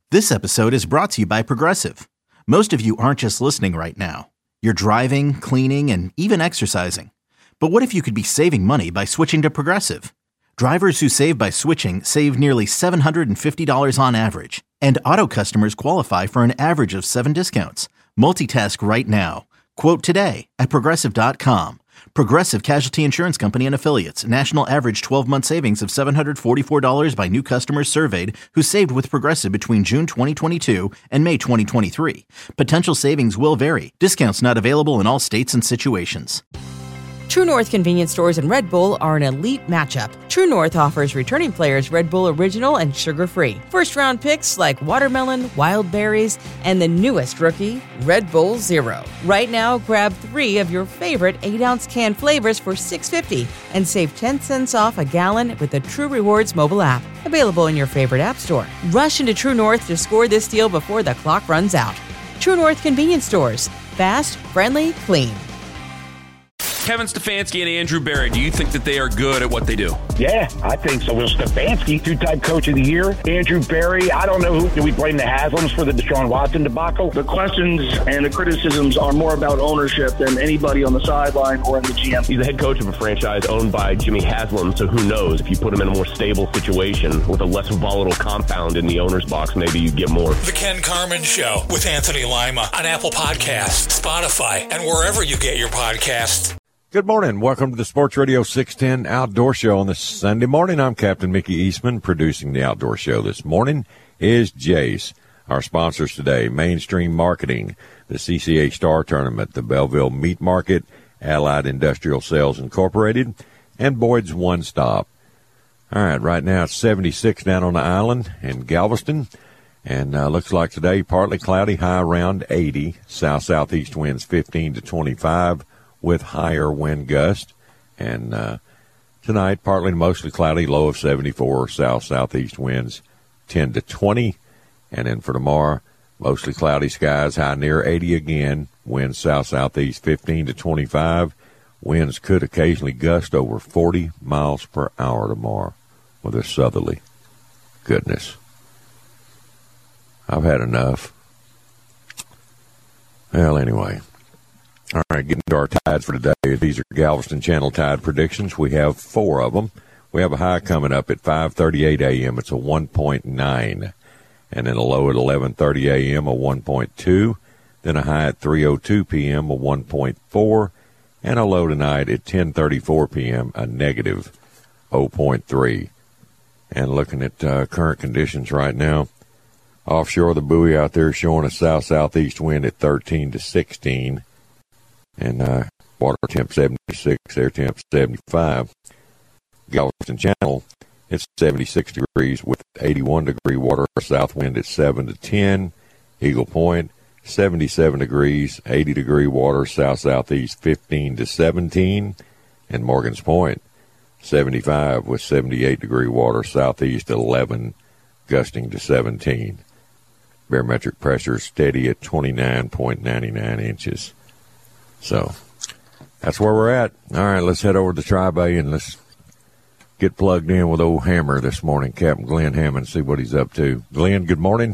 This episode is brought to you by Progressive. Most of you aren't just listening right now. You're driving, cleaning, and even exercising. But what if you could be saving money by switching to Progressive? Drivers who save by switching save nearly $750 on average. And auto customers qualify for an average of 7 discounts. Multitask right now. Quote today at Progressive.com. Progressive Casualty Insurance Company and Affiliates. National average 12-month savings of $744 by new customers surveyed who saved with Progressive between June 2022 and May 2023. Potential savings will vary. Discounts not available in all states and situations. True North convenience stores and Red Bull are an elite matchup. True North offers returning players Red Bull Original and sugar-free. First-round picks like watermelon, wild berries, and the newest rookie, Red Bull Zero. Right now, grab 3 of your favorite 8-ounce can flavors for $6.50 and save 10 cents off a gallon with the True Rewards mobile app. Available in your favorite app store. Rush into True North to score this deal before the clock runs out. True North convenience stores. Fast, friendly, clean. Kevin Stefanski and Andrew Berry, do you think that they are good at what they do? Yeah, I think so. Well, Stefanski, 2-time coach of the year. Andrew Berry, I don't know who. Do we blame the Haslams for the Deshaun Watson debacle? The questions and the criticisms are more about ownership than anybody on the sideline or in the GM. He's the head coach of a franchise owned by Jimmy Haslam, so who knows? If you put him in a more stable situation with a less volatile compound in the owner's box, maybe you get more. The Ken Carman Show with Anthony Lima on Apple Podcasts, Spotify, and wherever you get your podcasts. Good morning. Welcome to the Sports Radio 610 Outdoor Show on this Sunday morning. I'm Captain Mickey Eastman. Producing the Outdoor Show this morning is Jace. Our sponsors today, Mainstream Marketing, the CCA Star Tournament, the Belleville Meat Market, Allied Industrial Sales Incorporated, and Boyd's One Stop. All right now it's 76 down on the island in Galveston. And looks like today partly cloudy, high around 80. South-southeast winds 15 to 25. With higher wind gust. And tonight, partly to mostly cloudy, low of 74, south-southeast winds 10 to 20. And then for tomorrow, mostly cloudy skies, high near 80 again, winds south-southeast 15 to 25. Winds could occasionally gust over 40 miles per hour tomorrow with a southerly. Goodness. I've had enough. Well, anyway. All right, getting to our tides for today. These are Galveston Channel tide predictions. We have 4 of them. We have a high coming up at 5:38 a.m. It's a 1.9. And then a low at 11:30 a.m., a 1.2. Then a high at 3:02 p.m., a 1.4. And a low tonight at 10:34 p.m., a negative 0.3. And looking at current conditions right now, offshore the buoy out there showing a south-southeast wind at 13 to 16. And water temp 76, air temp 75. Galveston Channel, it's 76 degrees with 81-degree water, south wind at 7 to 10. Eagle Point, 77 degrees, 80-degree water, south-southeast 15 to 17. And Morgan's Point, 75 with 78-degree water, southeast 11, gusting to 17. Barometric pressure steady at 29.99 inches. So, that's where we're at. All right, let's head over to Tri-Bay and let's get plugged in with old Hammer this morning, Captain Glenn Hammond, see what he's up to. Glenn, good morning.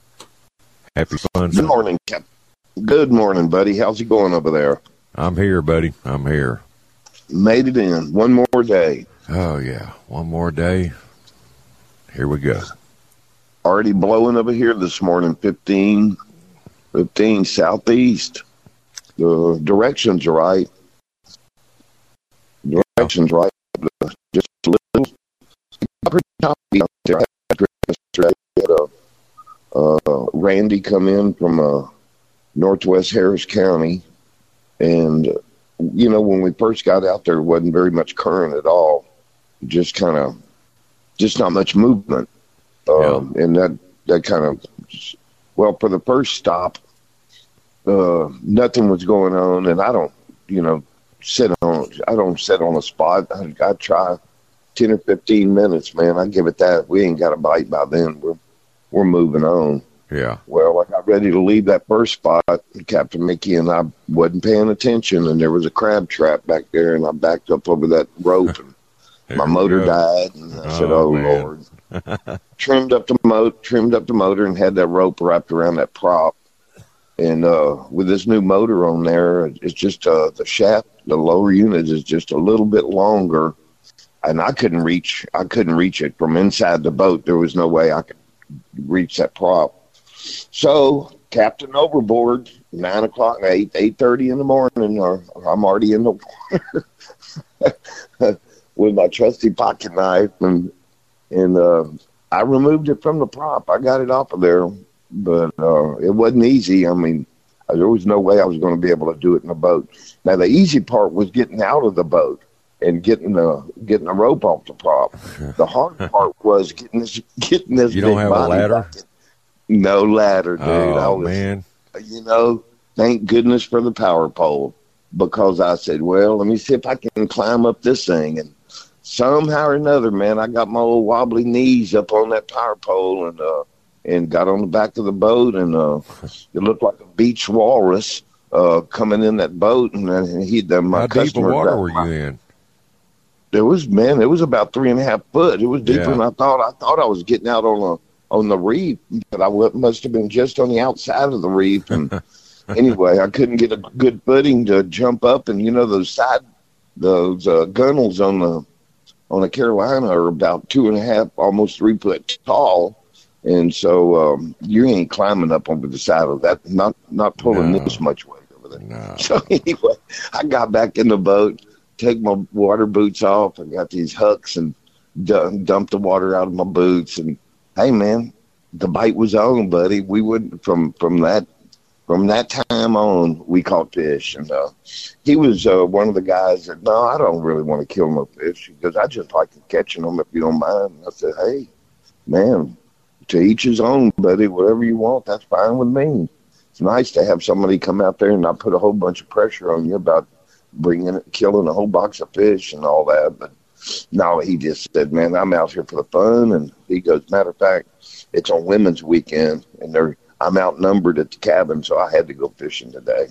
Happy fun. Good morning, Cap. Good morning, buddy. How's it going over there? I'm here, buddy. I'm here. Made it in. One more day. Oh, yeah. One more day. Here we go. Already blowing over here this morning, 15 southeast. The directions are right. Directions right. Just a little. Pretty choppy out there. I had Randy come in from northwest Harris County, and you know when we first got out there, it wasn't very much current at all. Just not much movement, and that kind of for the first stop. Nothing was going on, and I don't sit on a spot. I try 10 or 15 minutes, man. I give it that. We ain't got a bite by then. We're moving on. Yeah. Well, I got ready to leave that first spot, Captain Mickey, and I wasn't paying attention, and there was a crab trap back there, and I backed up over that rope, and my motor died, and I said, oh, Lord. trimmed up the motor, and had that rope wrapped around that prop. And with this new motor on there, it's just the shaft, the lower unit is just a little bit longer, and I couldn't reach it from inside the boat. There was no way I could reach that prop. So captain overboard, 9 o'clock, 8:30 in the morning, or I'm already in the water with my trusty pocket knife, and I removed it from the prop. I got it off of there, but it wasn't easy. I mean, there was no way I was going to be able to do it in a boat. Now, the easy part was getting out of the boat and getting the rope off the prop. The hard part was getting this. You don't have a ladder? No ladder, dude. Oh, man. You know, thank goodness for the power pole, because I said, well, let me see if I can climb up this thing. And somehow or another, man, I got my old wobbly knees up on that power pole and got on the back of the boat, and it looked like a beach walrus coming in that boat. And how deep of water were you in? It was about 3.5 foot. It was deeper than I thought. I thought I was getting out on the reef, but I must have been just on the outside of the reef. And anyway, I couldn't get a good footing to jump up. And you know, those gunnels on the Carolina are about 2.5, almost 3 foot tall. And so you ain't climbing up over the side of that, not pulling this much weight over there. No. So anyway, I got back in the boat, take my water boots off. I got these hooks and dumped the water out of my boots. And hey, man, the bite was on, buddy. We wouldn't from that time on, we caught fish. And he was one of the guys that, no, I don't really want to kill no fish, because I just like catching them, if you don't mind. And I said, hey, man, to each his own, buddy. Whatever you want, that's fine with me. It's nice to have somebody come out there and not put a whole bunch of pressure on you about killing a whole box of fish and all that. But no, he just said, man, I'm out here for the fun. And he goes, matter of fact, it's on Women's Weekend, and I'm outnumbered at the cabin, so I had to go fishing today.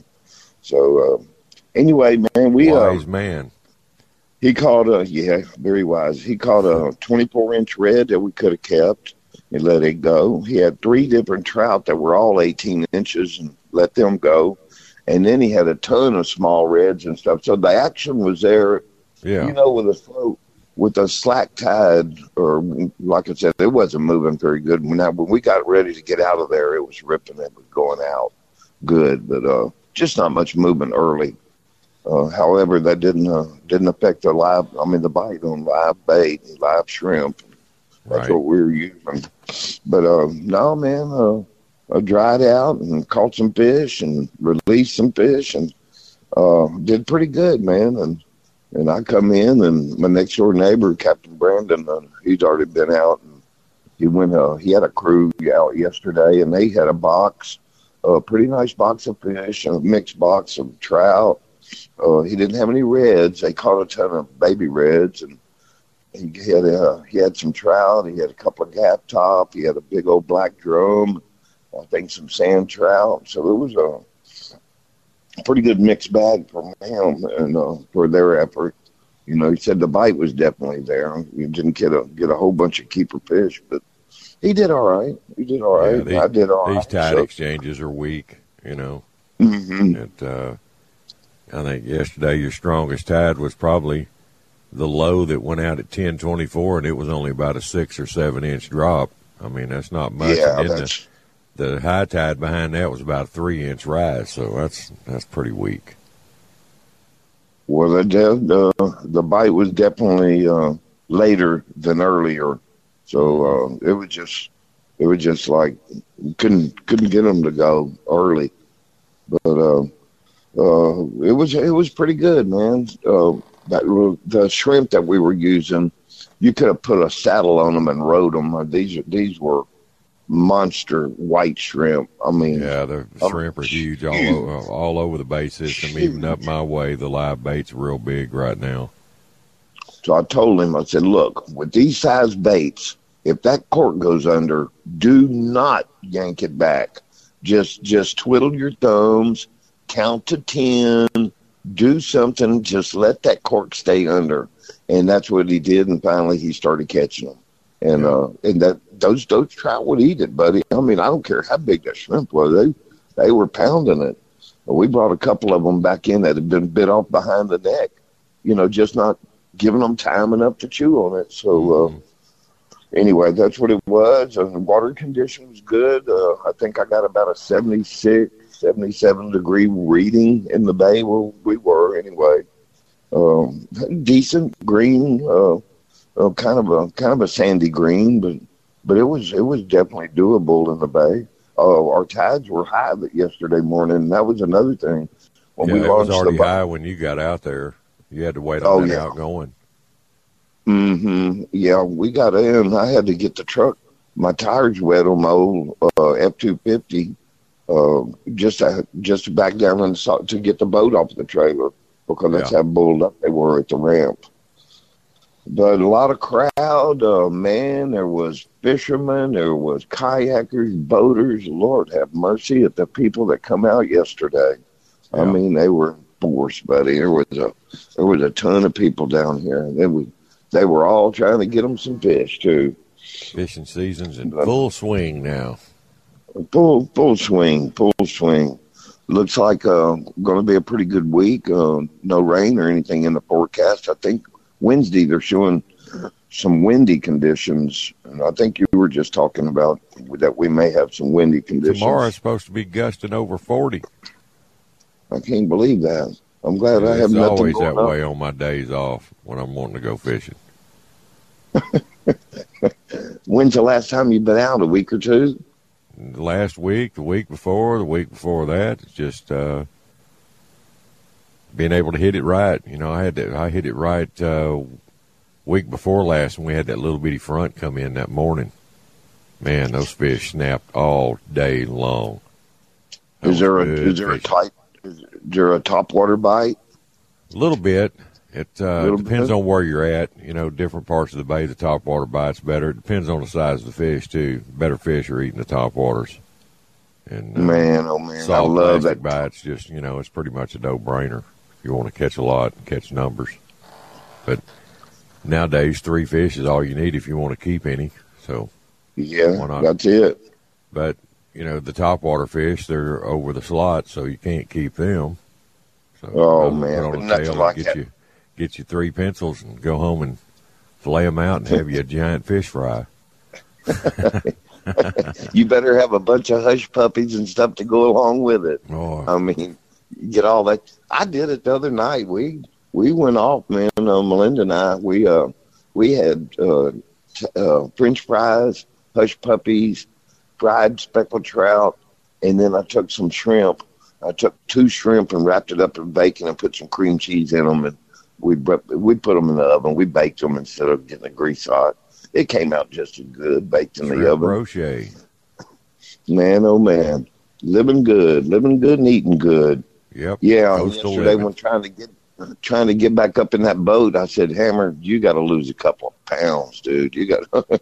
So anyway, man, wise man. He caught very wise. He caught a 24-inch red that we could have kept. He let it go. He had 3 different trout that were all 18 inches and let them go. And then he had a ton of small reds and stuff. So the action was there, you know, with a float, with a slack tide, or like I said, it wasn't moving very good. When we got ready to get out of there, it was ripping. It was going out good, but just not much movement early. However, that didn't affect the bite on live bait, live shrimp. That's what we were using. But no, man, I dried out and caught some fish and released some fish and did pretty good, man. And I come in, and my next door neighbor, Captain Brandon, he's already been out. And he had a crew out yesterday, and they had a pretty nice box of fish, a mixed box of trout. He didn't have any reds. They caught a ton of baby reds, and he had some trout. He had a couple of gap top. He had a big old black drum. I think some sand trout. So it was a pretty good mixed bag for him and for their effort. You know, he said the bite was definitely there. He didn't get a whole bunch of keeper fish, but he did all right. Yeah, I did all right. These tide exchanges are weak, you know. Mm-hmm. And I think yesterday your strongest tide was probably the low that went out at 10:24, and it was only about a 6 or 7 inch drop. I mean, that's not much. Yeah, and the high tide behind that was about a 3-inch rise, so that's pretty weak. Well, the bite was definitely later than earlier, so it was just like couldn't get them to go early, but it was pretty good, man. The shrimp that we were using, you could have put a saddle on them and rode them. These were monster white shrimp. I mean, yeah, the shrimp are huge all over the bait system. Even up my way, the live bait's real big right now. So I told him, I said, look, with these size baits, if that cork goes under, do not yank it back. Just twiddle your thumbs, count to 10, do something, just let that cork stay under. And that's what he did, and finally he started catching them. And that those trout would eat it, buddy. I mean, I don't care how big that shrimp was. They were pounding it. We brought a couple of them back in that had been bit off behind the neck, just not giving them time enough to chew on it. So, anyway, that's what it was. And the water condition was good. I think I got about a 76, 77 degree reading in the bay where we were anyway. Decent green, kind of a sandy green, but it was definitely doable in the bay. Our tides were high yesterday morning, and that was another thing. When we launched, it was already high when you got out there. You had to wait on that outgoing. Mm-hmm. Yeah, we got in. I had to get the truck. My tires wet on my old F-250 just to back down to get the boat off the trailer because that's how bulled up they were at the ramp. But a lot of crowd, man. There was fishermen, there was kayakers, boaters. Lord have mercy at the people that come out yesterday. Yeah. I mean, they were in force, buddy. There was a ton of people down here. They were all trying to get them some fish too. Fishing season's in full swing now. Full swing. Looks like going to be a pretty good week. No rain or anything in the forecast. I think Wednesday they're showing some windy conditions, and I think you were just talking about that we may have some windy conditions. Tomorrow's supposed to be gusting over 40. I can't believe that. I'm glad I have nothing going on. It's always that way on my days off when I'm wanting to go fishing. When's the last time you've been out? A week or two? Last week, the week before that. It's just being able to hit it right. I hit it right week before last when we had that little bitty front come in that morning. Man, those fish snapped all day long. Is there a top water bite? A little bit. It depends on where you're at. Different parts of the bay, the top water bite's better. It depends on the size of the fish too. Better fish are eating the top waters. And man, I love that bites. Just it's pretty much a no-brainer if you want to catch a lot and catch numbers. But nowadays, 3 fish is all you need if you want to keep any. So yeah, that's it. But the top water fish, they're over the slot, so you can't keep them. So man, nothing like that. Get you 3 pencils and go home and fillet them out and have you a giant fish fry. You better have a bunch of hush puppies and stuff to go along with it. Oh. I mean, you get all that. I did it the other night. We went off, man. Melinda and I, we had French fries, hush puppies, fried speckled trout, and then I took some shrimp. I took 2 shrimp and wrapped it up in bacon and put some cream cheese in them, and we put them in the oven. We baked them instead of getting the grease hot. It came out just as good, baked in the oven. Brochet. Man, oh man, living good and eating good. Yep. Yeah. Yesterday, when trying to get back up in that boat, I said, Hammer, you got to lose a couple of pounds, dude. You're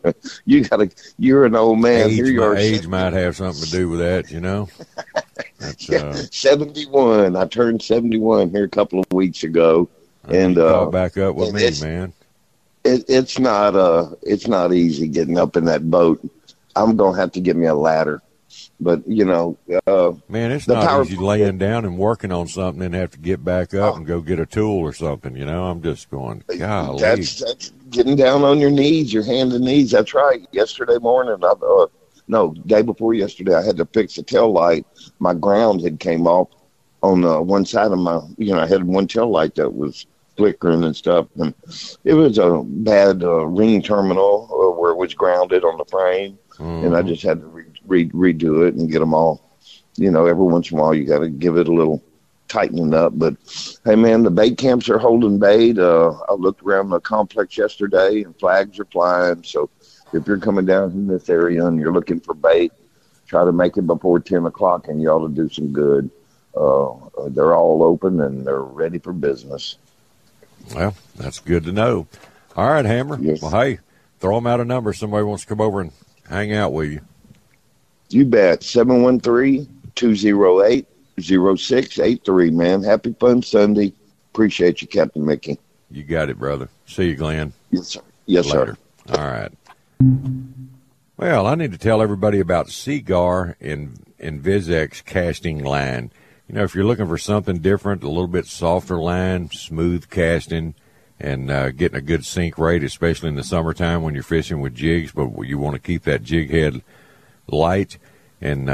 an old man. Age might have something to do with that, That's, 71. I turned 71 here a couple of weeks ago. And back up with me, man. It's not easy getting up in that boat. I'm gonna have to get me a ladder, but man, it's not easy laying down and working on something and have to get back up and go get a tool or something. I'm just going, golly. That's getting down on your knees, your hands and knees. That's right. Yesterday morning, day before yesterday, I had to fix the tail light. My ground had came off on one side of my. I had one tail light that was flickering and stuff, and it was a bad ring terminal where it was grounded on the frame, and I just had to redo it and get them all. Every once in a while you got to give it a little tightening up. But hey, man, the bait camps are holding bait. I looked around the complex yesterday, and flags are flying. So if you're coming down in this area and you're looking for bait, try to make it before 10 o'clock, and you ought to do some good. They're all open and they're ready for business. Well, that's good to know. All right, Hammer. Yes. Well, hey, throw them out a number. Somebody wants to come over and hang out with you. You bet. 713-208-0683, man. Happy Fun Sunday. Appreciate you, Captain Mickey. You got it, brother. See you, Glenn. Yes, sir. Yes, later. Sir. All right. Well, I need to tell everybody about Seaguar and Vizex casting line. You know, if you're looking for something different, a little bit softer line, smooth casting, and getting a good sink rate, especially in the summertime when you're fishing with jigs, but you want to keep that jig head light and,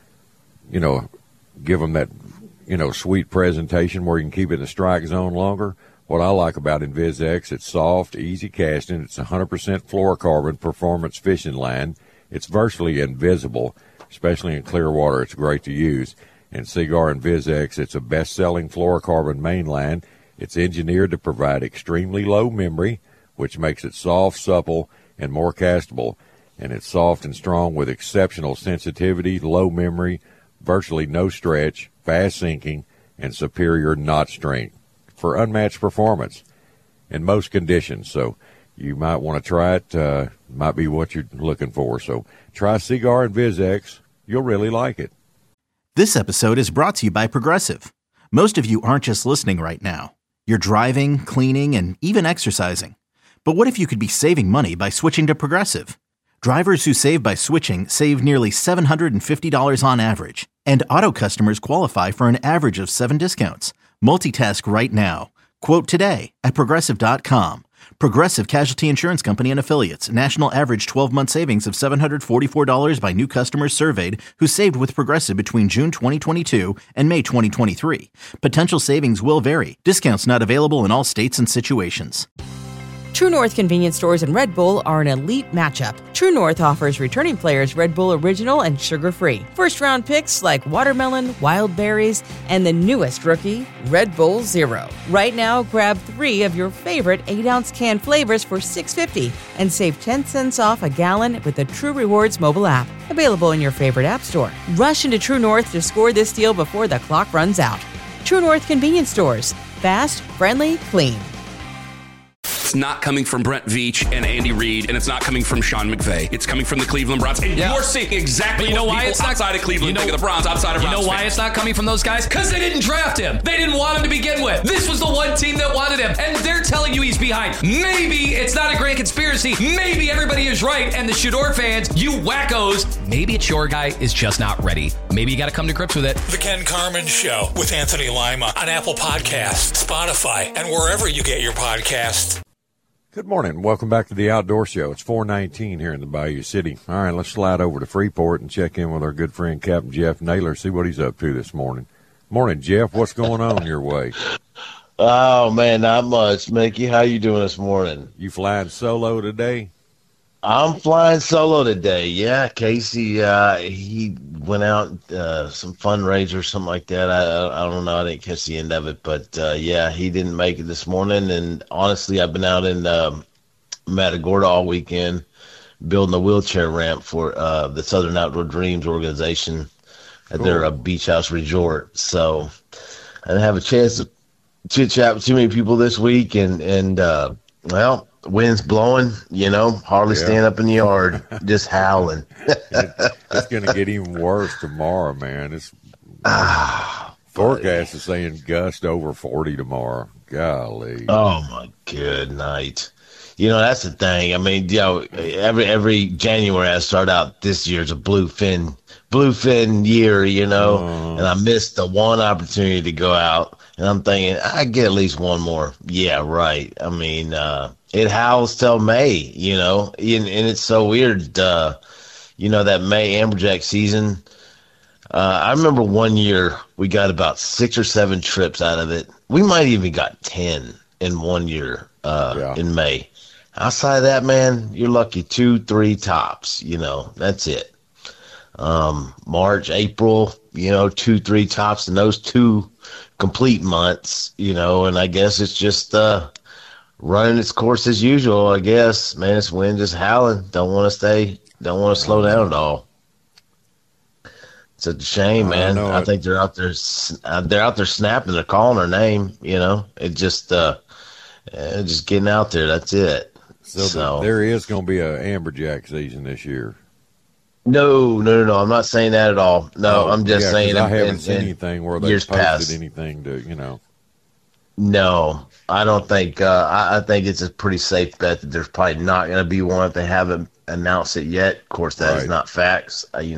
give them that, sweet presentation where you can keep it in the strike zone longer. What I like about Invizex, it's soft, easy casting. It's 100% fluorocarbon performance fishing line. It's virtually invisible, especially in clear water. It's great to use. And Seaguar Invizex, it's a best-selling fluorocarbon main line. It's engineered to provide extremely low memory, which makes it soft, supple, and more castable. And it's soft and strong with exceptional sensitivity, low memory, virtually no stretch, fast sinking, and superior knot strength for unmatched performance in most conditions. So you might want to try it. Might be what you're looking for. So try Seaguar Invizex. You'll really like it. This episode is brought to you by Progressive. Most of you aren't just listening right now. You're driving, cleaning, and even exercising. But what if you could be saving money by switching to Progressive? Drivers who save by switching save nearly $750 on average. And auto customers qualify for an average of 7 discounts. Multitask right now. Quote today at Progressive.com. Progressive Casualty Insurance Company and Affiliates. National average 12-month savings of $744 by new customers surveyed who saved with Progressive between June 2022 and May 2023. Potential savings will vary. Discounts not available in all states and situations. True North convenience stores and Red Bull are an elite matchup. True North offers returning players Red Bull Original and sugar-free. First-round picks like watermelon, wild berries, and the newest rookie, Red Bull Zero. Right now, grab 3 of your favorite 8-ounce can flavors for $6.50 and save 10 cents off a gallon with the True Rewards mobile app. Available in your favorite app store. Rush into True North to score this deal before the clock runs out. True North convenience stores. Fast, friendly, clean. It's not coming from Brent Veach and Andy Reid, and it's not coming from Sean McVay. It's coming from the Cleveland Browns. And you're seeing exactly what people outside of Cleveland think of the Browns, outside of Browns. You know why it's not coming from those guys? Because they didn't draft him. They didn't want him to begin with. This was the one team that wanted him, and they're telling you he's behind. Maybe it's not a great conspiracy. Maybe everybody is right, and the Shador fans, you wackos, maybe it's your guy is just not ready. Maybe you got to come to grips with it. The Ken Carman Show with Anthony Lima on Apple Podcasts, Spotify, and wherever you get your podcasts. Good morning. Welcome back to the Outdoor Show. It's 4:19 here in the Bayou City. All right, let's slide over to Freeport and check in with our good friend Captain Jeff Naylor, see what he's up to this morning. Morning, Jeff. What's going on your way? Oh, man, not much. Mickey, how you doing this morning? You flying solo today? I'm flying solo today, yeah. Casey, he went out, some fundraiser or something like that. I don't know. I didn't catch the end of it. But, yeah, he didn't make it this morning. And, honestly, I've been out in Matagorda all weekend building a wheelchair ramp for the Southern Outdoor Dreams organization at their beach house resort. So I didn't have a chance to chit-chat with too many people this week. And well, wind's blowing, hardly stand up in the yard, just howling. It's going to get even worse tomorrow, man. It's forecast is saying gust over 40 tomorrow. Golly. Oh, my good night. That's the thing. I mean, every January I start out, this year's a bluefin year, and I missed the one opportunity to go out. And I'm thinking, I get at least one more. Yeah, right. I mean, it howls till May, and it's so weird, that May amberjack season. I remember one year we got about 6 or 7 trips out of it. We might even got 10 in one year in May. Outside of that, man, you're lucky 2, 3 tops, that's it. March, April, 2, 3 tops in those 2 complete months, and I guess it's just running its course as usual, I guess. Man, this wind just howling. Don't want to slow down at all. It's a shame, man. I think they're out there snapping, they're calling her name, It just getting out there, that's it. So there is going to be an amberjack season this year. No. I'm not saying that at all. No, I'm just saying. I haven't seen anything where they posted anything to, No, I don't think. I think it's a pretty safe bet that there's probably not going to be one if they haven't announce it yet. Of course, that is not facts. I'm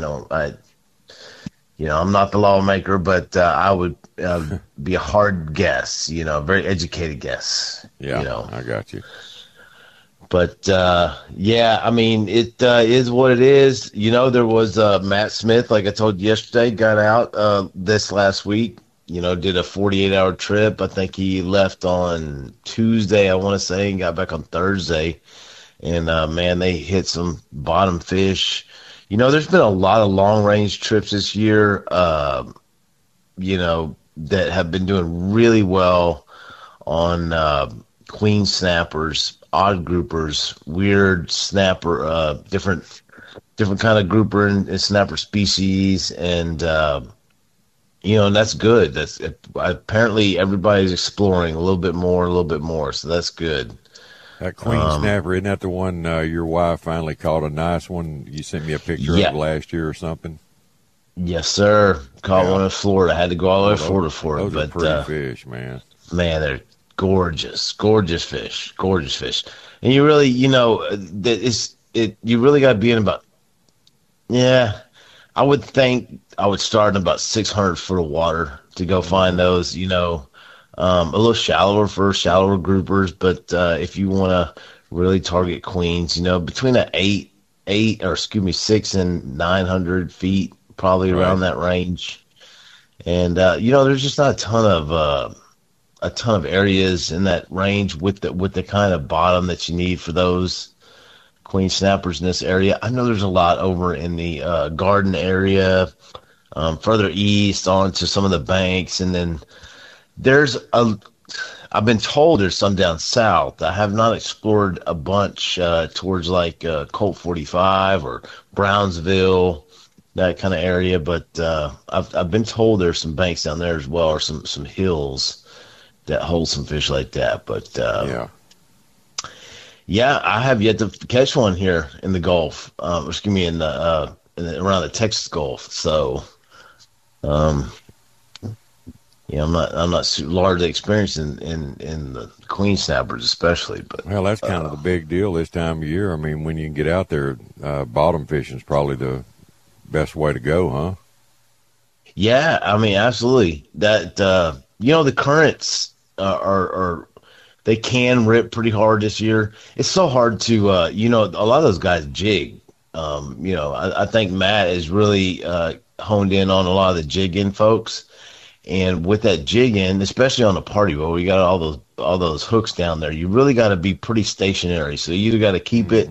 not the lawmaker, but I would be a hard guess. A very educated guess. Yeah, I got you. But I mean, it is what it is. There was Matt Smith, like I told you yesterday, got out this last week. Did a 48-hour trip. I think he left on Tuesday, I want to say, and got back on Thursday. And, man, they hit some bottom fish. There's been a lot of long-range trips this year, that have been doing really well on queen snappers, odd groupers, weird snapper, different kind of grouper and snapper species. And, and that's good. That's apparently everybody's exploring a little bit more. So that's good. That queen snapper, isn't that the one your wife finally caught a nice one? You sent me a picture of last year or something. Yes, sir. Caught one in Florida. I had to go all the way to Florida for it. Those are pretty fish, man. Man, they're gorgeous fish. And you really, you really got to be in about. Yeah, I would think I would start in about 600 foot of water to go find those. A little shallower for shallower groupers, but if you want to really target queens, between 6 and 900 feet, probably around that range. And there's just not a ton of areas in that range with the kind of bottom that you need for those queen snappers in this area. I know there's a lot over in the Garden area, further east onto some of the banks, and then I've been told there's some down south. I have not explored a bunch towards like Colt 45 or Brownsville, that kind of area, but I've been told there's some banks down there as well, or some hills that hold some fish like that. But I have yet to catch one here in the Gulf. Around the Texas Gulf. So, I'm not largely experienced in the queen snappers, especially. But that's kind of the big deal this time of year. I mean, when you can get out there, bottom fishing is probably the best way to go, huh? Yeah, I mean, absolutely. That the currents are they can rip pretty hard this year. It's so hard to a lot of those guys jig. I think Matt is really honed in on a lot of the jigging folks. And with that jigging, especially on a party boat, we got all those hooks down there. You really got to be pretty stationary. So you either got to keep it,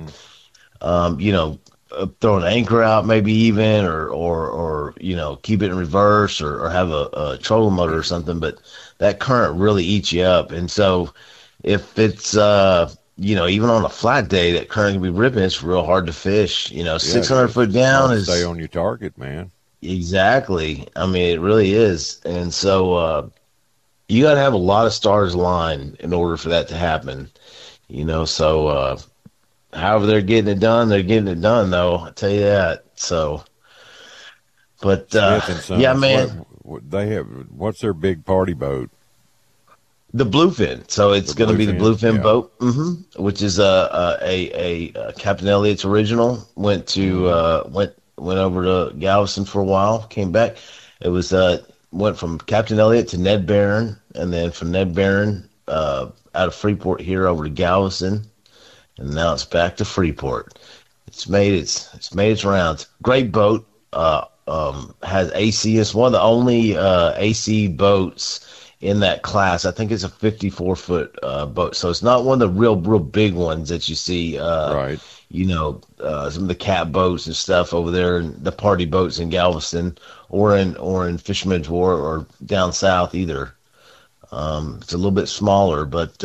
throw an anchor out, maybe even, or keep it in reverse, or have a trolling motor or something. But that current really eats you up. And so if it's even on a flat day, that current can be ripping. It's real hard to fish. 600 foot down is stay on your target, man. Exactly. I mean, it really is. And so you got to have a lot of stars aligned in order for that to happen. So however they're getting it done, though. I tell you that. So, but man. What's their big party boat? The Bluefin. So it's going to be the Bluefin boat, which is a Captain Elliott's original. Went over to Galveston for a while, came back. It was went from Captain Elliott to Ned Barron, and then from Ned Barron out of Freeport here over to Galveston, and now it's back to Freeport. It's made its rounds. Great boat. Has AC. It's one of the only AC boats in that class. I think it's a 54-foot boat, so it's not one of the real big ones that you see. Right. Some of the cat boats and stuff over there, and the party boats in Galveston or in Fisherman's Wharf or down south either. It's a little bit smaller, but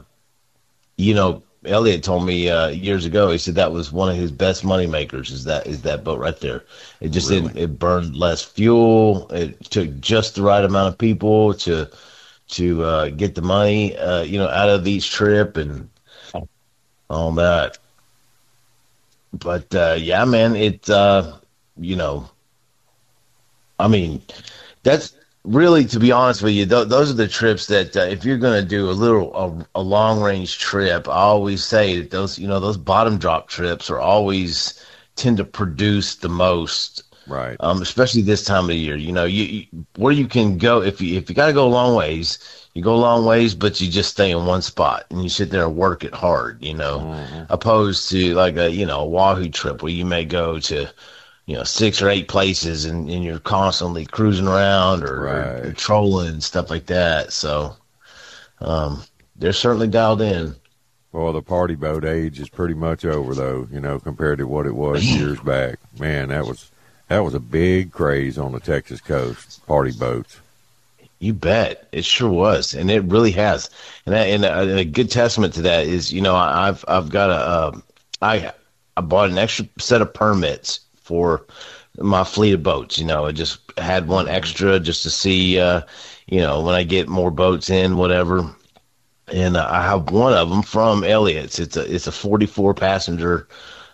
Elliot told me years ago. He said that was one of his best money makers. Is that boat right there? It just it burned less fuel. It took just the right amount of people to get the money out of each trip and all that. But man, it I mean, that's really, to be honest with you, those are the trips that if you're going to do a long range trip, I always say that those bottom drop trips are always tend to produce the most. Right. Especially this time of the year. Where you can go if you got to go a long ways, you go a long ways, but you just stay in one spot and you sit there and work it hard. Opposed to like a Wahoo trip where you may go to 6 or 8 places and you're constantly cruising around or trolling and stuff like that. So they're certainly dialed in. Well, the party boat age is pretty much over, though, compared to what it was years back. Man, that was a big craze on the Texas coast, party boats. You bet. It sure was, and it really has. And a good testament to that is, I've got I bought an extra set of permits for my fleet of boats. I just had one extra just to see, when I get more boats in, whatever. And I have one of them from Elliott's. It's a 44 passenger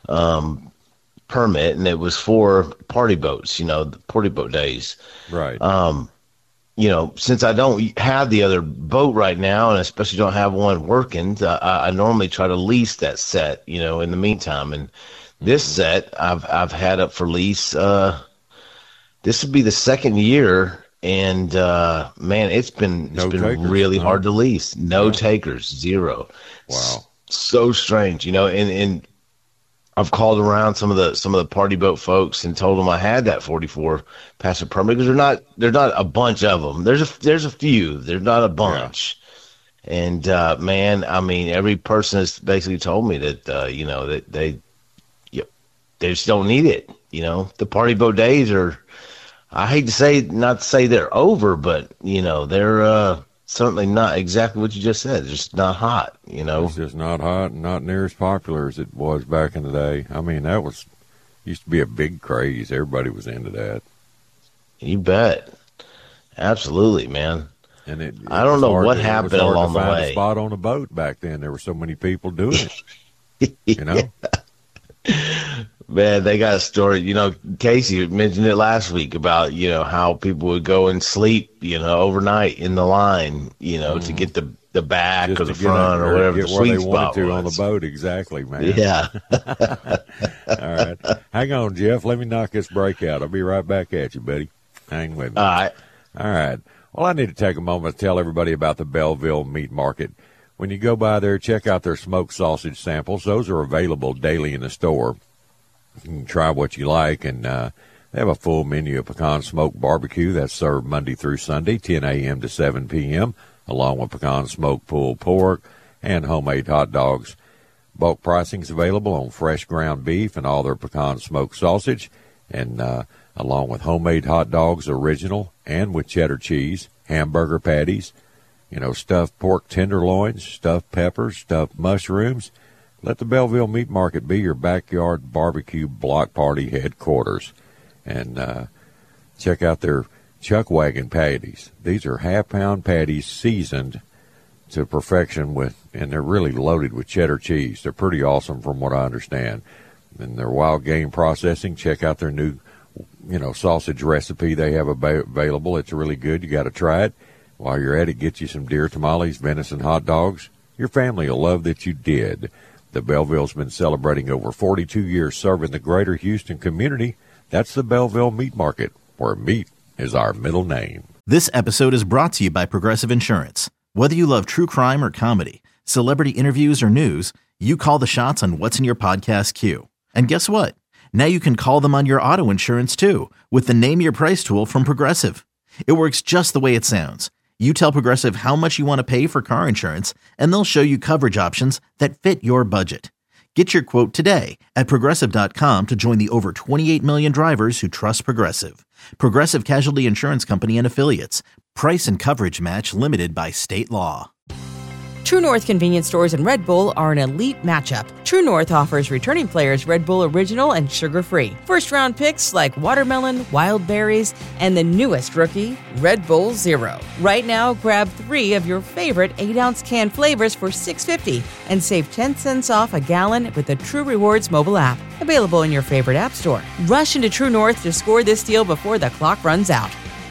permit, and it was for party boats. The party boat days. Right. Since I don't have the other boat right now, and especially don't have one working, I normally try to lease that set. In the meantime, and this set I've had up for lease. This would be the second year. And, man, it's been really hard to lease. No takers, 0. Wow. So strange, and I've called around some of the party boat folks and told them I had that 44 passenger permit because they're not a bunch of them. There's a few. They're not a bunch. Yeah. And, man, I mean, every person has basically told me that, that they just don't need it. The party boat days are, I hate to not to say they're over, but, they're certainly not exactly what you just said. It's just not hot, It's just not hot and not near as popular as it was back in the day. I mean, used to be a big craze. Everybody was into that. You bet. Absolutely, man. And I don't know what happened along the way. Find a spot on a boat back then. There were so many people doing it, Man, they got a story. Casey mentioned it last week about, how people would go and sleep, overnight in the line, to get the back just or the front or whatever the sweet spot was. On the boat, exactly, man. Yeah. All right. Hang on, Jeff. Let me knock this break out. I'll be right back at you, buddy. Hang with me. All right. All right. Well, I need to take a moment to tell everybody about the Belleville Meat Market. When you go by there, check out their smoked sausage samples. Those are available daily in the store. You can try what you like, and they have a full menu of pecan smoked barbecue that's served Monday through Sunday, 10 a.m. to 7 p.m., along with pecan smoked pulled pork and homemade hot dogs. Bulk pricing is available on fresh ground beef and all their pecan smoked sausage, and along with homemade hot dogs, original, and with cheddar cheese, hamburger patties, stuffed pork tenderloins, stuffed peppers, stuffed mushrooms. Let the Belleville Meat Market be your backyard barbecue block party headquarters. And check out their chuck wagon patties. These are half-pound patties seasoned to perfection and they're really loaded with cheddar cheese. They're pretty awesome from what I understand. And their wild game processing, check out their new, sausage recipe they have available. It's really good. You got to try it. While you're at it, get you some deer tamales, venison hot dogs. Your family will love that you did. The Belleville's been celebrating over 42 years serving the greater Houston community. That's the Belleville Meat Market, where meat is our middle name. This episode is brought to you by Progressive Insurance. Whether you love true crime or comedy, celebrity interviews or news, you call the shots on what's in your podcast queue. And guess what? Now you can call them on your auto insurance too with the Name Your Price tool from Progressive. It works just the way it sounds. You tell Progressive how much you want to pay for car insurance, and they'll show you coverage options that fit your budget. Get your quote today at Progressive.com to join the over 28 million drivers who trust Progressive. Progressive Casualty Insurance Company and Affiliates. Price and coverage match limited by state law. True North convenience stores and Red Bull are an elite matchup. True North offers returning players Red Bull Original and sugar-free. First-round picks like watermelon, wild berries, and the newest rookie, Red Bull Zero. Right now, grab 3 of your favorite 8-ounce can flavors for $6.50 and save 10 cents off a gallon with the True Rewards mobile app. Available in your favorite app store. Rush into True North to score this deal before the clock runs out.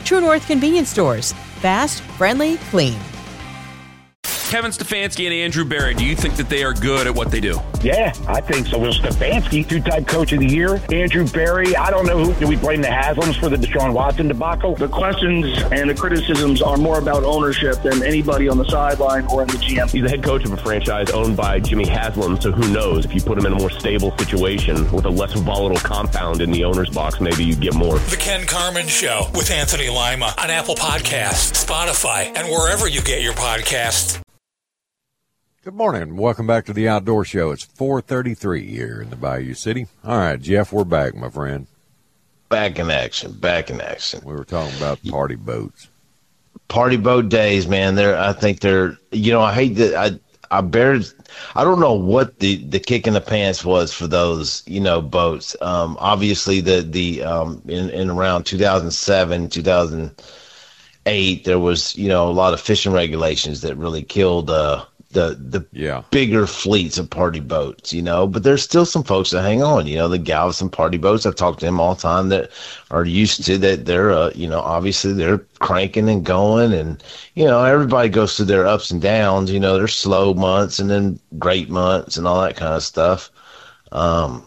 True North Convenience Stores. Fast, friendly, clean. Kevin Stefanski and Andrew Berry, do you think that they are good at what they do? Yeah, I think so. Will Stefanski, two-time coach of the year. Andrew Berry, I don't know who. Do we blame the Haslams for the Deshaun Watson debacle? The questions and the criticisms are more about ownership than anybody on the sideline or in the GM. He's the head coach of a franchise owned by Jimmy Haslam, so who knows? If you put him in a more stable situation with a less volatile compound in the owner's box, maybe you get more. The Ken Carman Show with Anthony Lima on Apple Podcasts, Spotify, and wherever you get your podcasts. Good morning. Welcome back to the Outdoor Show. It's 4:33 here in the Bayou City. All right, Jeff, we're back, my friend. Back in action. We were talking about party boats. Party boat days, man. I think they're, I hate that. I don't know what the kick in the pants was for those, boats. Obviously in around 2007, 2008, there was, a lot of fishing regulations that really killed, the bigger fleets of party boats, but there's still some folks that hang on, the Galveston party boats. I've talked to them all the time that are used to that. They're, obviously they're cranking and going, and, everybody goes through their ups and downs. There's slow months and then great months and all that kind of stuff. The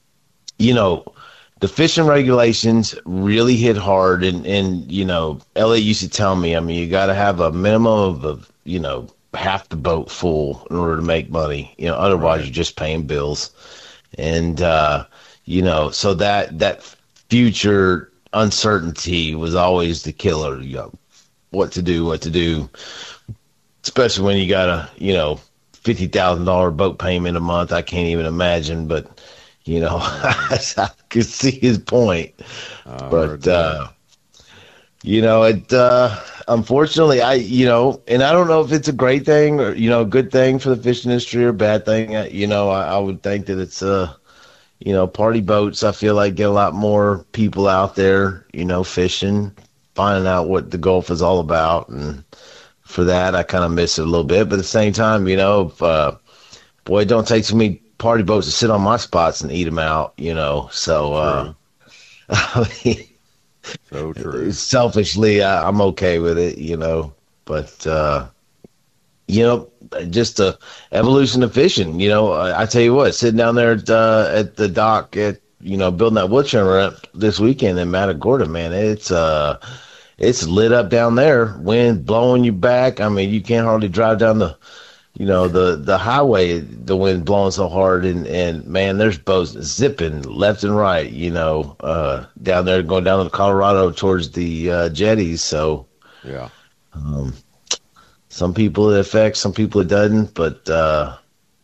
fishing regulations really hit hard, and Elliot used to tell me, you got to have a minimum of, half the boat full in order to make money, otherwise right. You're just paying bills. And, so that future uncertainty was always the killer, what to do, especially when you got a, $50,000 boat payment a month. I can't even imagine, but, I could see his point, unfortunately, and I don't know if it's a great thing or, a good thing for the fishing industry or a bad thing. I would think that it's, party boats, I feel like get a lot more people out there, fishing, finding out what the Gulf is all about. And for that, I kind of miss it a little bit. But at the same time, it don't take too many party boats to sit on my spots and eat them out, so, I mean, so true. Selfishly, I'm okay with it, but, just the evolution of fishing, I tell you what, sitting down there at the dock building that wood trimmer up this weekend in Matagorda, man, it's lit up down there, wind blowing you back. I mean, you can't hardly drive down the highway, the wind blowing so hard, and man, there's boats zipping left and right, down there going down to Colorado towards the jetties. So, yeah, some people it affects, some people it doesn't, but I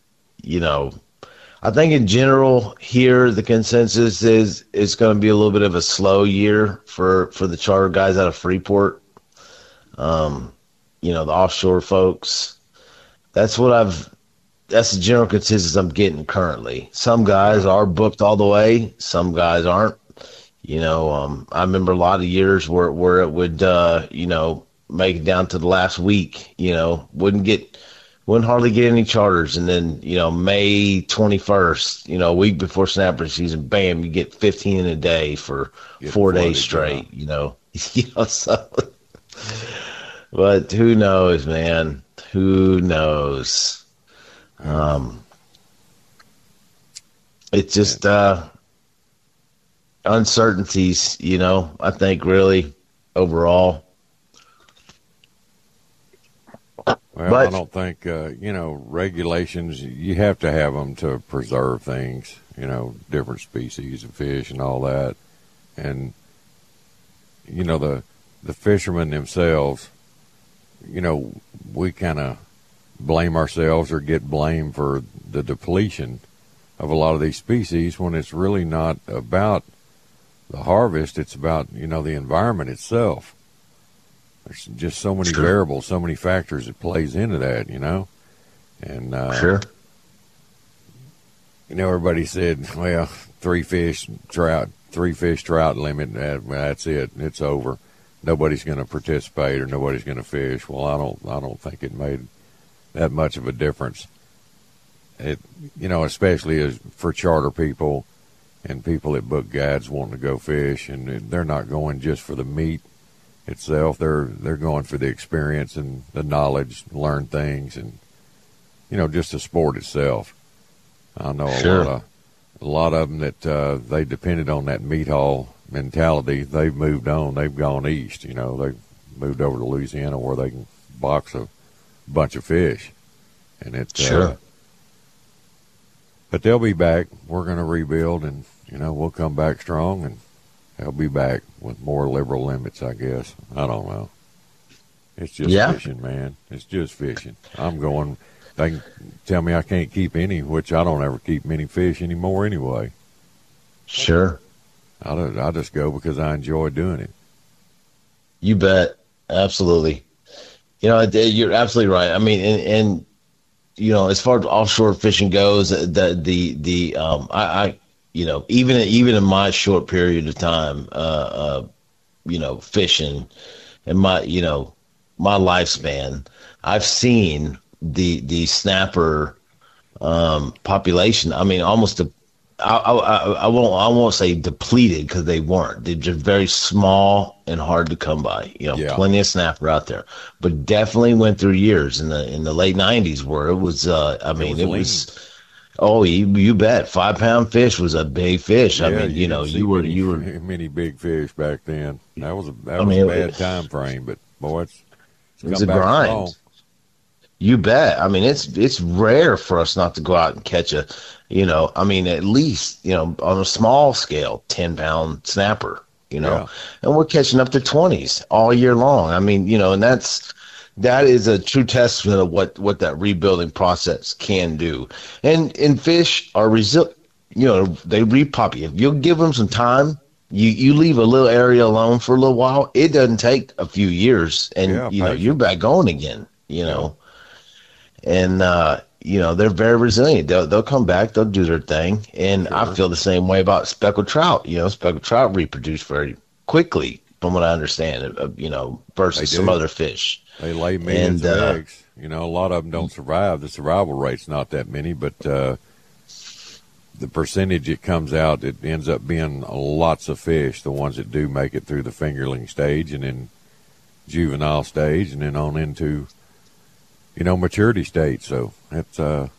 think in general here the consensus is it's going to be a little bit of a slow year for the charter guys out of Freeport. The offshore folks. That's the general consensus I'm getting currently. Some guys are booked all the way. Some guys aren't. I remember a lot of years where it would, make it down to the last week, wouldn't hardly get any charters. And then, May 21st, a week before snapper season, bam, you get 15 in a day for 4 days straight, so, but who knows, man? Who knows? It's just uncertainties, I think really overall. Well, I don't think, regulations, you have to have them to preserve things, different species of fish and all that. And, the fishermen themselves, we kind of blame ourselves or get blamed for the depletion of a lot of these species when it's really not about the harvest. It's about, the environment itself. There's just so many variables, so many factors that plays into that, And, sure. Everybody said, well, three fish trout limit, that's it. It's over. Nobody's going to participate or nobody's going to fish. Well, I don't think it made that much of a difference. It, especially as for charter people and people that book guides wanting to go fish, and they're not going just for the meat itself. They're going for the experience and the knowledge, learn things, and just the sport itself. I know a lot of them that they depended on that meat hall mentality. They've moved on. They've gone east. They've moved over to Louisiana where they can box a bunch of fish, and but they'll be back. We're going to rebuild, and we'll come back strong, and they'll be back with more liberal limits, I guess. I don't know. It's just fishing, man. It's just fishing. I'm going. They can tell me I can't keep any, which I don't ever keep many fish anymore anyway. Sure. I just go because I enjoy doing it. You bet. Absolutely. You're absolutely right. I mean, and as far as offshore fishing goes, even in my short period of time, fishing and my lifespan, I've seen the snapper population. I mean, almost I won't say depleted, because they weren't. They're just very small and hard to come by. Plenty of snapper out there, but definitely went through years in the late '90s where it was. Oh, you bet. 5-pound fish was a big fish. Yeah, I mean, you were many big fish back then. That was a bad time frame, but boy, it was a grind. Strong. You bet. I mean, it's rare for us not to go out and catch at least, on a small scale, 10-pound snapper, and we're catching up to 20s all year long. I mean, and that is a true testament of what that rebuilding process can do. And fish are resilient. They repopulate. If you'll give them some time, you leave a little area alone for a little while, it doesn't take a few years, and you're back going again. And they're very resilient. They'll come back. They'll do their thing. And sure. I feel the same way about speckled trout. Speckled trout reproduce very quickly, from what I understand. Versus some other fish. They lay millions of eggs. A lot of them don't survive. The survival rate's not that many, but the percentage it comes out, it ends up being lots of fish. The ones that do make it through the fingerling stage, and then juvenile stage, and then on into maturity state. So it's all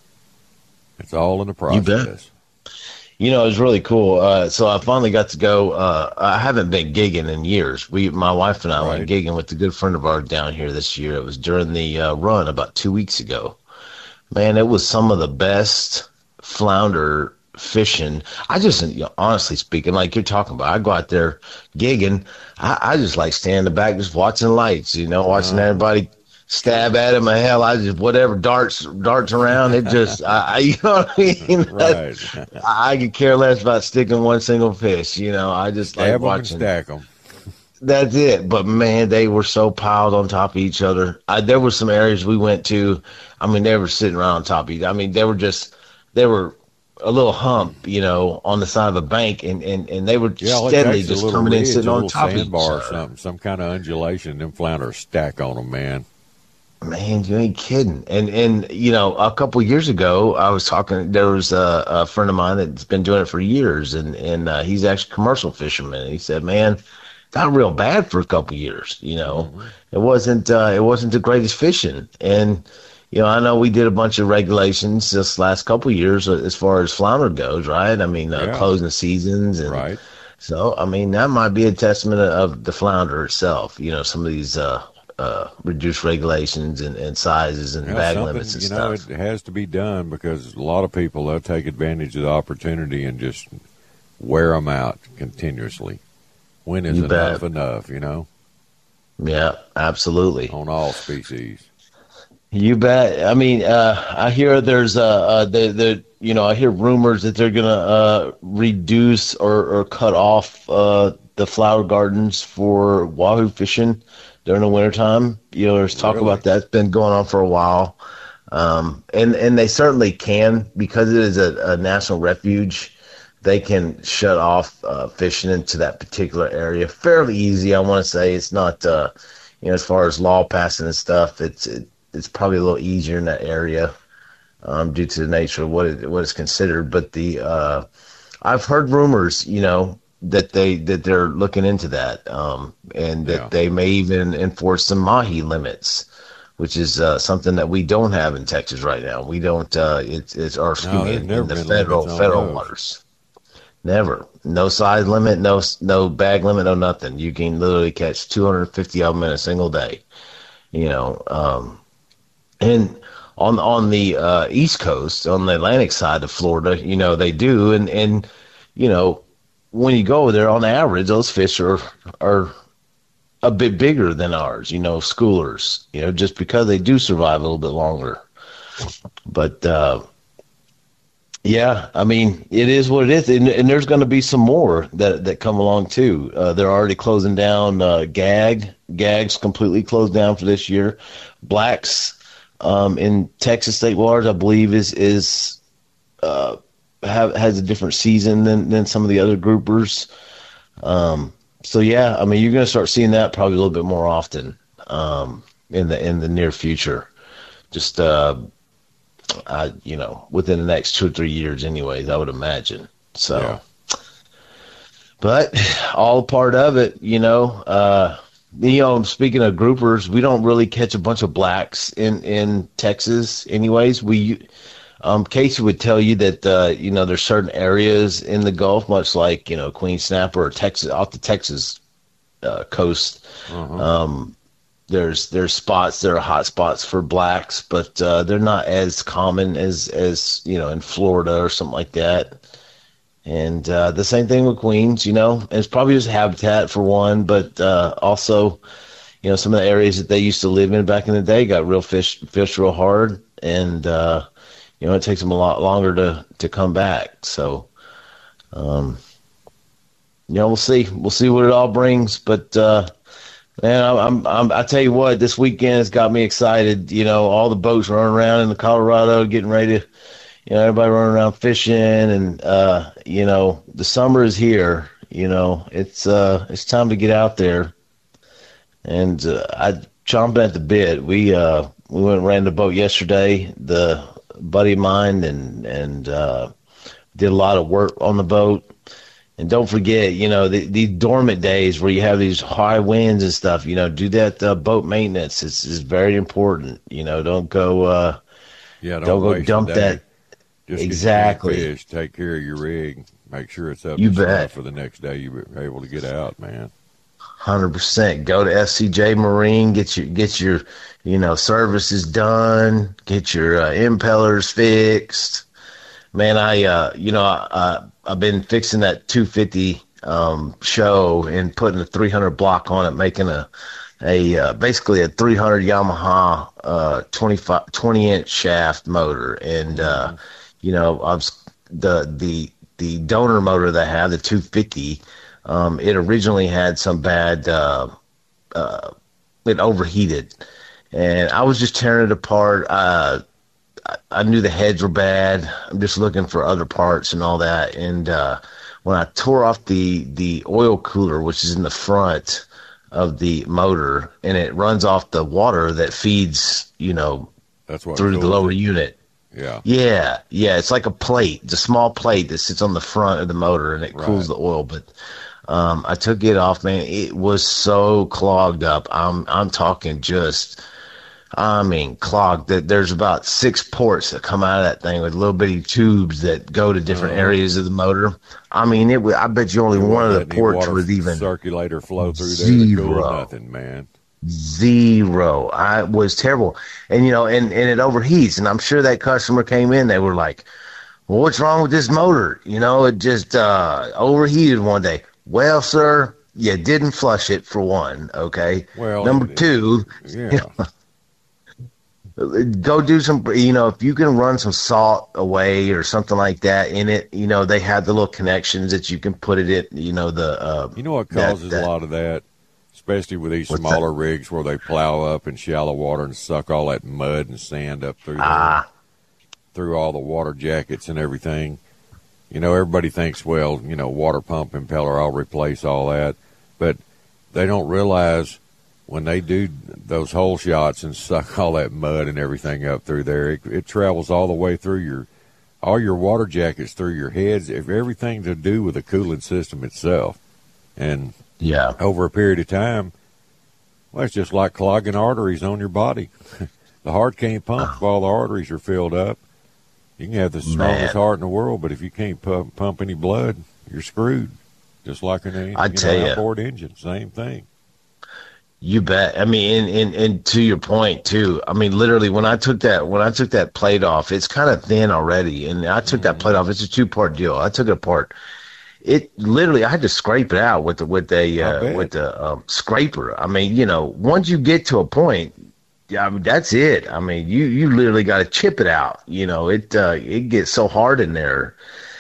in the process. It was really cool. So I finally got to go. I haven't been gigging in years. My wife and I went gigging with a good friend of ours down here this year. It was during the run about 2 weeks ago. Man, it was some of the best flounder fishing. I just, honestly speaking, like you're talking about, I go out there gigging. I just like standing in the back, just watching lights, watching everybody stab at him. Hell, I just whatever darts around. It just, you know what I mean? Right. I could care less about sticking one single fish. I just stab like watching. Stack them. That's it. But man, they were so piled on top of each other. There were some areas we went to. I mean, they were sitting around on top of each other. I mean, they were a little hump, on the side of a bank, and they were steadily just coming in, sitting on top of each other. Or something, some kind of undulation. Them flounders stack on them, man. Man, you ain't kidding. And a couple of years ago, I was talking, there was a friend of mine that's been doing it for years, and he's actually a commercial fisherman. And he said, man, got real bad for a couple of years. Mm-hmm. It wasn't the greatest fishing. And, I know we did a bunch of regulations this last couple of years as far as flounder goes, right? I mean, closing seasons. And right. So, I mean, that might be a testament of the flounder itself. Some of these, reduced regulations and sizes and bag limits and stuff. It has to be done, because a lot of people, they'll take advantage of the opportunity and just wear them out continuously. When is enough, Yeah, absolutely. On all species. You bet. I mean, I hear there's I hear rumors that they're going to reduce or cut off the flower gardens for wahoo fishing during the wintertime. There's talk about that. It's been going on for a while. And they certainly can, because it is a national refuge. They can shut off fishing into that particular area fairly easy. I want to say it's not, as far as law passing and stuff, it's probably a little easier in that area due to the nature of what is considered. But I've heard rumors, that they're looking into that, and that they may even enforce some mahi limits, which is something that we don't have in Texas right now. We don't. In the federal waters. Never. No size limit, no bag limit, no nothing. You can literally catch 250 of them in a single day. And on the East Coast, on the Atlantic side of Florida, they do. And when you go there, on average, those fish are a bit bigger than ours, schoolers, just because they do survive a little bit longer. But, yeah, I mean, it is what it is, and there's going to be some more that come along too. They're already closing down Gag's completely closed down for this year. Blacks in Texas state waters, I believe, has a different season than some of the other groupers. So yeah, I mean, you're going to start seeing that probably a little bit more often in the near future. Just within the next 2 or 3 years, anyways, I would imagine. So, yeah. But all part of it, speaking of groupers, we don't really catch a bunch of blacks in Texas, anyways. Casey would tell you that there's certain areas in the Gulf, much like Queen Snapper or Texas, off the Texas coast. Uh-huh. There's spots that are hot spots for blacks, but they're not as common as in Florida or something like that. And the same thing with queens, and it's probably just habitat for one, but also, some of the areas that they used to live in back in the day got real fish real hard, and it takes them a lot longer to come back. So, we'll see what it all brings, but. Man, I tell you what, this weekend has got me excited. All the boats running around in the Colorado, getting ready to, everybody running around fishing, and the summer is here. It's time to get out there, and I chomping at the bit. We went and ran the boat yesterday. The buddy of mine and did a lot of work on the boat. And don't forget, these dormant days where you have these high winds and stuff, do that boat maintenance. It's very important. Don't go don't go dump that. Just exactly. Fish, take care of your rig. Make sure it's up for the next day you're able to get out, man. 100%. Go to FCJ Marine, get your services done, get your impellers fixed. Man, I've been fixing that 250 show and putting a 300 block on it, making a basically a 300 Yamaha 20-inch shaft motor, and the donor motor that I have, the 250, it originally had some bad it overheated, and I was just tearing it apart. I knew the heads were bad. I'm just looking for other parts and all that. And when I tore off the oil cooler, which is in the front of the motor, and it runs off the water that feeds, that's what through the lower unit. Yeah. Yeah. It's like a plate. It's a small plate that sits on the front of the motor, and it cools the oil. But I took it off, man. It was so clogged up. I'm talking just... clogged. That there's about 6 ports that come out of that thing with little bitty tubes that go to different areas of the motor. I bet you only one of the ports was even circulator flow through there. Zero. Nothing, man. Zero. I was terrible, and and it overheats. And I'm sure that customer came in. They were like, "Well, what's wrong with this motor? It just overheated one day." Well, sir, you didn't flush it for one. Okay. Well, number two. Yeah. Go do some, if you can run some salt away or something like that in it, they have the little connections that you can put it in, what causes a lot of that, especially with these smaller rigs where they plow up in shallow water and suck all that mud and sand up through through all the water jackets and everything. Everybody thinks, water pump, impeller, I'll replace all that. But they don't realize when they do those hole shots and suck all that mud and everything up through there, it travels all the way through all your water jackets through your heads, everything to do with the cooling system itself. And over a period of time, well, it's just like clogging arteries on your body. The heart can't pump if all the arteries are filled up. You can have the strongest heart in the world, but if you can't pump any blood, you're screwed. Just like an outboard engine, same thing. You bet. I mean, and to your point too. I mean, literally, when I took that plate off, it's kind of thin already, and I took that plate off. It's a 2-part deal. I took it apart. It literally, I had to scrape it out with the scraper. I mean, you know, once you get to a point, I mean, that's it. I mean, you literally got to chip it out. You know, it gets so hard in there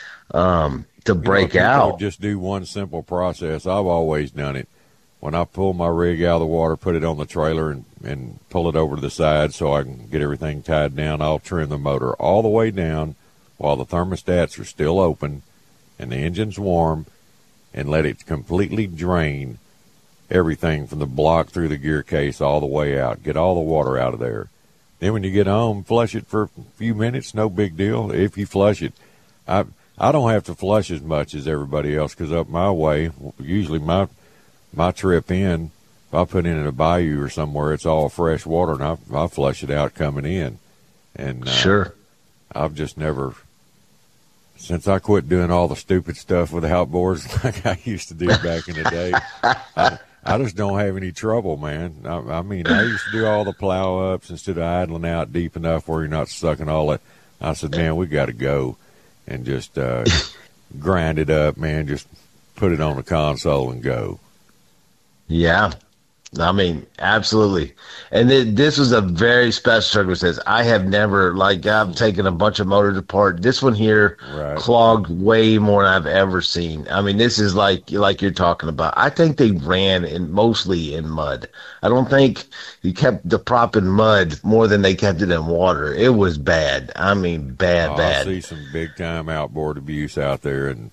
to break out. Just do one simple process. I've always done it. When I pull my rig out of the water, put it on the trailer and pull it over to the side so I can get everything tied down, I'll trim the motor all the way down while the thermostats are still open and the engine's warm, and let it completely drain everything from the block through the gear case all the way out. Get all the water out of there. Then when you get home, flush it for a few minutes, no big deal. If you flush it, I don't have to flush as much as everybody else, because up my way, usually my trip in, if I put in a bayou or somewhere, it's all fresh water, and I flush it out coming in. And sure, I've just never, since I quit doing all the stupid stuff with outboards like I used to do back in the day, I just don't have any trouble, man. I mean, I used to do all the plow ups instead of idling out deep enough where you're not sucking all that. I said, man, we got to go and just grind it up, man. Just put it on the console and go. Yeah. I mean, absolutely. And this was a very special circumstance. I have never, I've taken a bunch of motors apart. This one here clogged way more than I've ever seen. I mean, this is like you're talking about. I think they ran mostly in mud. I don't think you kept the prop in mud more than they kept it in water. It was bad. I mean, bad. I see some big time outboard abuse out there, and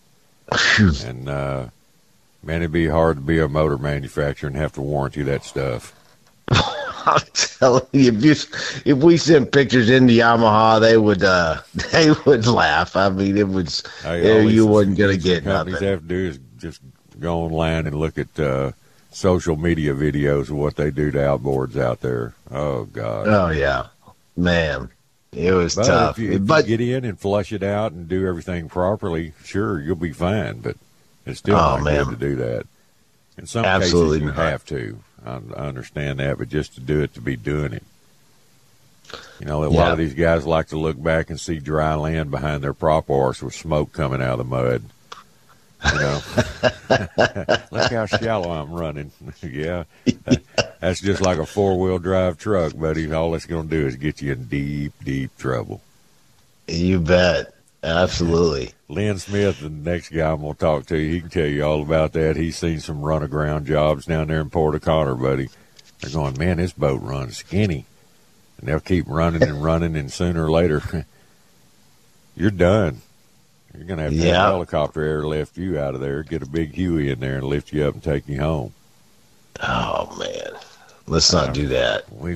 man, it'd be hard to be a motor manufacturer and have to warranty that stuff. I'm telling you, if we sent pictures into Yamaha, they would laugh. I mean, it was you wasn't going to get nothing. Companies have to do is just go online and look at social media videos of what they do to outboards out there. Oh God. Oh yeah, man, it was tough. If you get in and flush it out and do everything properly, sure, you'll be fine. But it's still not good to do that. In some cases, you have to. I understand that, but just to do it, to be doing it. You know, a lot of these guys like to look back and see dry land behind their prop arse with smoke coming out of the mud. You know, look how shallow I'm running. Yeah, that's just like a 4-wheel drive truck, buddy. All it's going to do is get you in deep, deep trouble. You bet. Absolutely. Lynn Smith, the next guy I'm going to talk to, he can tell you all about that. He's seen some run-aground jobs down there in Port O'Connor, buddy. They're going, man, this boat runs skinny. And they'll keep running and running, and sooner or later, you're done. You're going to have to have a helicopter airlift you out of there, get a big Huey in there and lift you up and take you home. Oh, man. Let's not do that. We've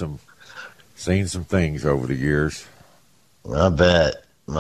seen some things over the years. I bet.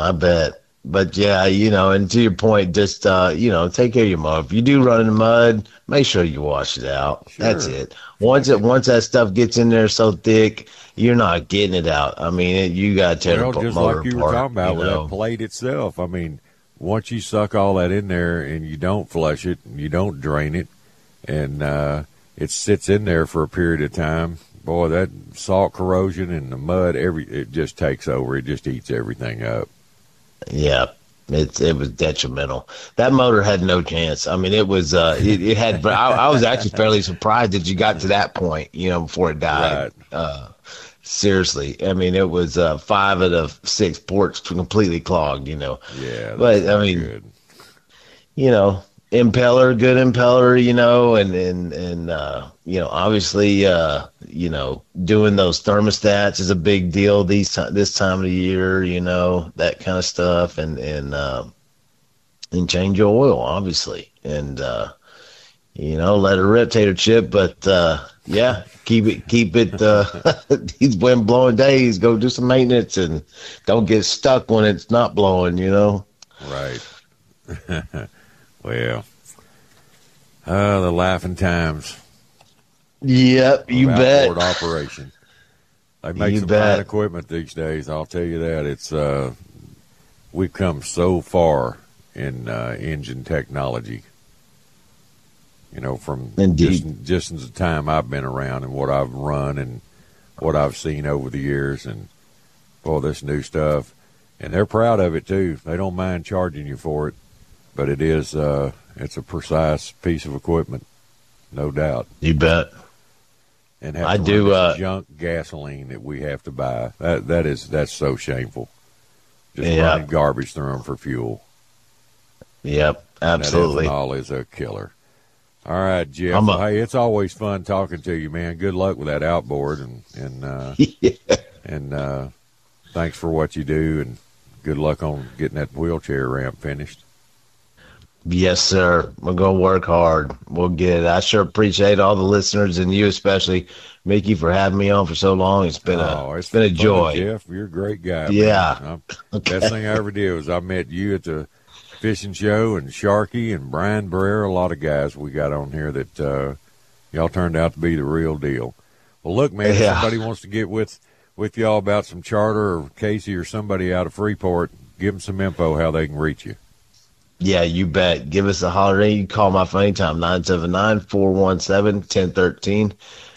But yeah, you know, and to your point, just, you know, take care of your motor. If you do run in the mud, make sure you wash it out. Sure. That's it. Once that stuff gets in there so thick, you're not getting it out. I mean, you got to tear the motor apart. Just like you were talking about with that plate itself. I mean, once you suck all that in there and you don't flush it, and you don't drain it, and it sits in there for a period of time, boy, that salt corrosion and the mud, it just takes over. It just eats everything up. Yeah, it was detrimental. That motor had no chance. I mean, it was it had. I was actually fairly surprised that you got to that point, you know, before it died. Right. Seriously, I mean, it was 5 of the 6 ports completely clogged. You know. Yeah. But I mean, good. You know, good impeller, you know, and you know, obviously, you know, doing those thermostats is a big deal this time of the year, you know, that kind of stuff, and change your oil, obviously, and you know, let it rip, tater chip, but yeah, keep it. He's wind blowing days. Go do some maintenance and don't get stuck when it's not blowing. Right. Well, the laughing times. Yep, you bet. Outboard operation. They make some fine equipment these days. I'll tell you that. It's we've come so far in engine technology. From just in the time I've been around and what I've run and what I've seen over the years, and all this new stuff. And they're proud of it too. They don't mind charging you for it, but it is it's a precise piece of equipment, no doubt. You bet. And I do junk gasoline that we have to buy. That's so shameful. Just running garbage through them for fuel. Yep, absolutely. That ethanol is a killer. All right, Jeff. Hey, it's always fun talking to you, man. Good luck with that outboard, and thanks for what you do, and good luck on getting that wheelchair ramp finished. Yes, sir. We're going to work hard. We'll get it. I sure appreciate all the listeners and you especially, Mickey, for having me on for so long. It's been a joy. Jeff, you're a great guy. Yeah. Okay. Best thing I ever did was I met you at the fishing show, and Sharky and Brian Barrera, a lot of guys we got on here that y'all turned out to be the real deal. Well, look, man, if somebody wants to get with y'all about some charter, or Casey or somebody out of Freeport, give them some info how they can reach you. Yeah, you bet. Give us a holler. You can call my phone anytime, 979-417-1013.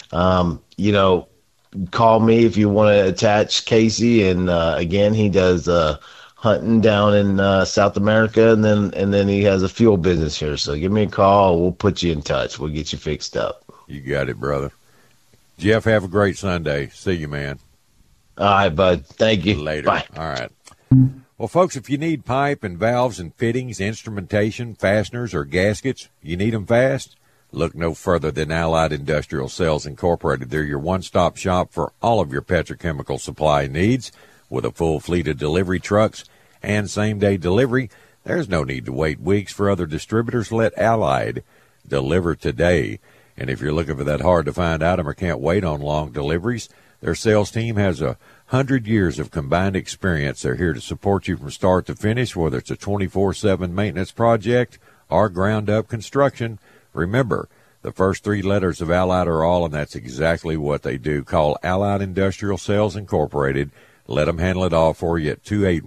Call me if you want to attach Casey. And again, he does hunting down in South America, and then he has a fuel business here. So give me a call. We'll put you in touch. We'll get you fixed up. You got it, brother. Jeff, have a great Sunday. See you, man. All right, bud. Thank you. Later. Bye. All right. Well, folks, if you need pipe and valves and fittings, instrumentation, fasteners, or gaskets, you need them fast, look no further than Allied Industrial Sales Incorporated. They're your one-stop shop for all of your petrochemical supply needs. With a full fleet of delivery trucks and same-day delivery, there's no need to wait weeks for other distributors. Let Allied deliver today. And if you're looking for that hard-to-find item or can't wait on long deliveries, their sales team has 100 years of combined experience. They're here to support you from start to finish, whether it's a 24/7 maintenance project or ground-up construction. Remember, the first three letters of Allied are all, and that's exactly what they do. Call Allied Industrial Sales Incorporated. Let them handle it all for you at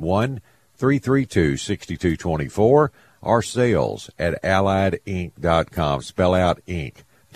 281-332-6224 or sales at alliedinc.com. Spell out Inc.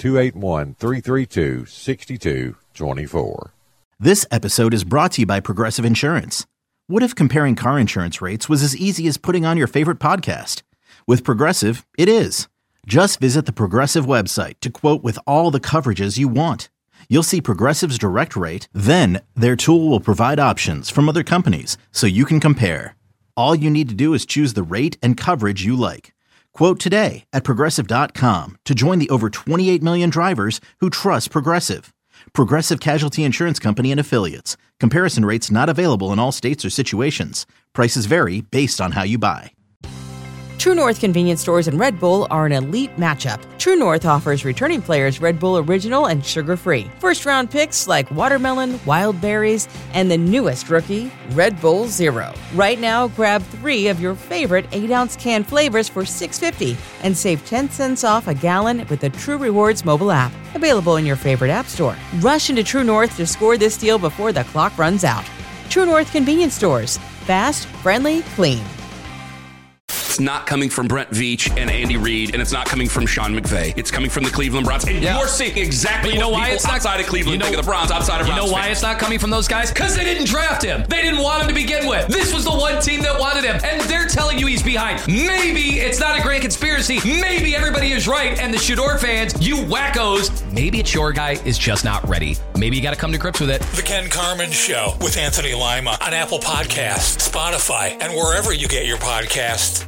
281-332-6224. This episode is brought to you by Progressive Insurance. What if comparing car insurance rates was as easy as putting on your favorite podcast? With Progressive, it is. Just visit the Progressive website to quote with all the coverages you want. You'll see Progressive's direct rate, then their tool will provide options from other companies so you can compare. All you need to do is choose the rate and coverage you like. Quote today at Progressive.com to join the over 28 million drivers who trust Progressive. Progressive Casualty Insurance Company and Affiliates. Comparison rates not available in all states or situations. Prices vary based on how you buy. True North convenience stores and Red Bull are an elite matchup. True North offers returning players Red Bull Original and sugar-free. First-round picks like watermelon, wild berries, and the newest rookie, Red Bull Zero. Right now, grab 3 of your favorite 8-ounce can flavors for $6.50 and save 10 cents off a gallon with the True Rewards mobile app. Available in your favorite app store. Rush into True North to score this deal before the clock runs out. True North convenience stores. Fast, friendly, clean. It's not coming from Brent Veach and Andy Reid, and it's not coming from Sean McVay. It's coming from the Cleveland Browns. And you're seeing exactly what people outside of Cleveland think of the Browns, outside of Browns. You know why it's not coming from those guys? Because they didn't draft him. They didn't want him to begin with. This was the one team that wanted him, and they're telling you he's behind. Maybe it's not a grand conspiracy. Maybe everybody is right, and the Shador fans, you wackos, maybe it's your guy is just not ready. Maybe you got to come to grips with it. The Ken Carman Show with Anthony Lima on Apple Podcasts, Spotify, and wherever you get your podcasts.